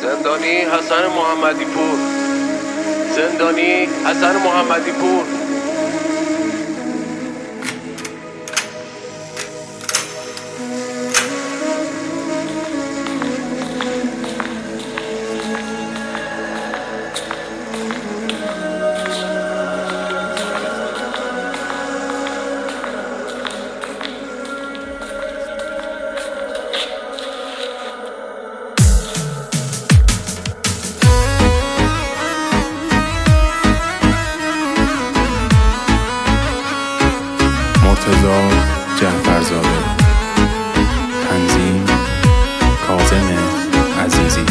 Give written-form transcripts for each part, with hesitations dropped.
زندانی حسن محمدی پور، زندانی حسن محمدی پور. مرتضی جعفرزاده. تنظیم کاظم عزیزی.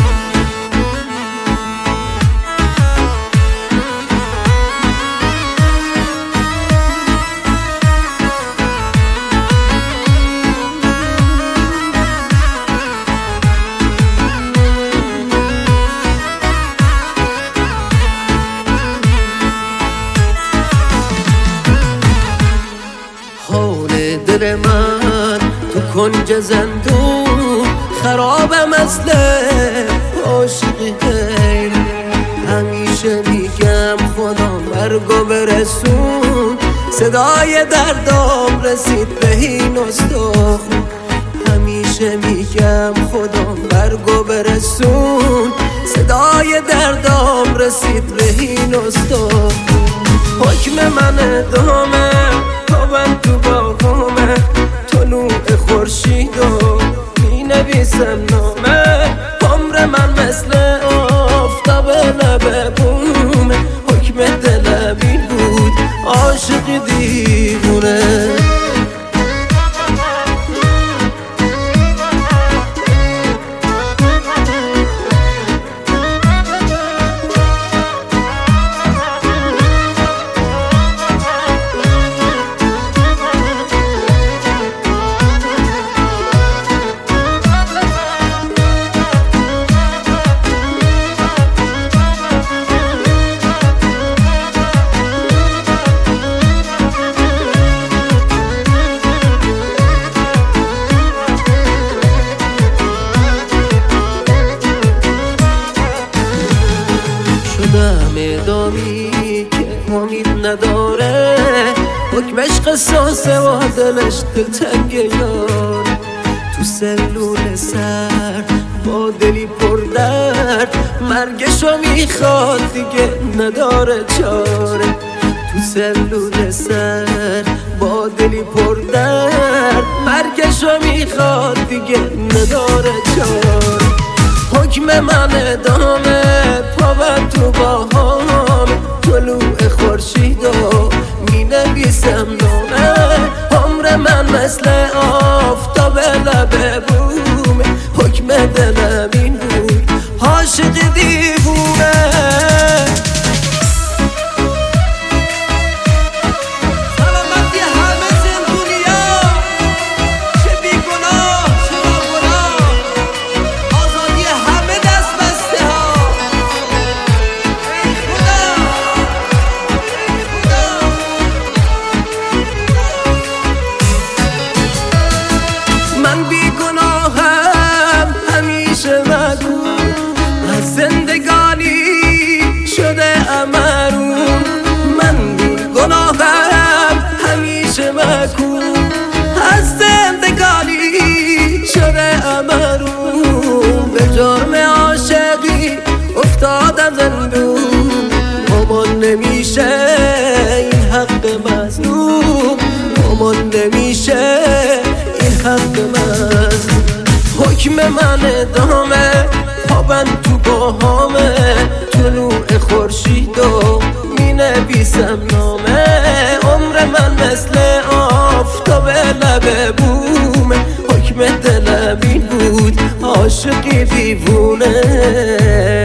دل من تو کنج زندون خرابه مثل عاشقی غیر. همیشه میگم خدا مرگو برسون، صدای دردام رسید به این استخون. همیشه میگم خدا مرگو برسون، صدای دردام رسید به این استخون. حکم من ادامه تابم تو باغامه، طلوع خورشیدو می نویسم نامه. عمر من مثل آفتاب لب بومه، حکم دلم این بود عاشق دیوونه. دامی که امید نداره، حکمش قصاصه و دلش دلتنگ یار. تو سلول سر با دلی پر درد، مرگشو میخواد دیگه نداره چاره. تو سلول سر با دلی پر درد، مرگشو میخواد دیگه نداره چاره. حکم من ادامه پاوم تو باهام، طلوع خورشیدو می نویسم نامه. عمر من مثل آفتاب لب بومه، حکم دلم این بود عاشق دیوونه. زندگانی شده امرون، من بی گناهم همیشه مکون. از زندگانی شده امرون، به جرم عاشقی افتادم زندون. امان نمیشه این حق مظلوم، امان نمیشه این حق مظلوم. حکم من ادامه تابم تو باهامه، طلوع خورشیدو می نویسم نامه. عمر من مثل آفتاب لب بومه، حکم دلم این بود عاشقی دیوونه.